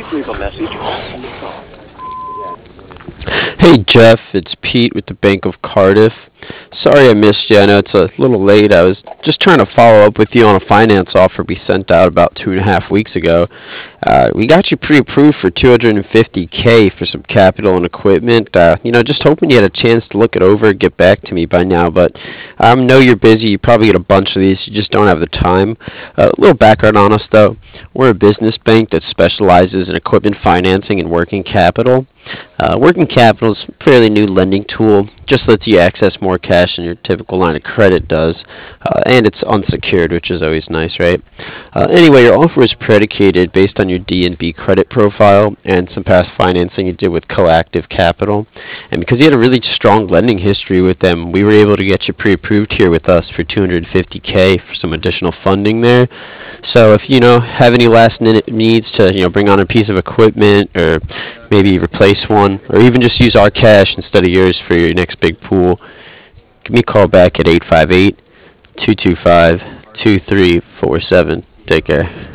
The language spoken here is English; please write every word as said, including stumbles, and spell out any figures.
leave a message after the tone. Hey Jeff, it's Pete with the Bank of Cardiff. Sorry I missed you. I know it's a little late. I was just trying to follow up with you on a finance offer we sent out about two and a half weeks ago. Uh, we got you pre-approved for two hundred fifty k for some capital and equipment. Uh, you know, just hoping you had a chance to look it over and get back to me by now. But I um, know you're busy. You probably get a bunch of these. You just don't have the time. A uh, little background on us, though. We're a business bank that specializes in equipment financing and working capital. Uh, working capital is a fairly new lending tool. Just lets you access more cash than your typical line of credit does, uh, and it's unsecured, which is always nice, right? Uh, anyway, your offer is predicated based on your D and B credit profile and some past financing you did with Coactive Capital. And because you had a really strong lending history with them, we were able to get you pre-approved here with us for two hundred fifty k for some additional funding there. So if you know have any last-minute needs to you know bring on a piece of equipment or maybe replace one, or even just use our cash instead of yours for your next big pool, give me a call back at eight five eight, two two five, two three four seven. Take care.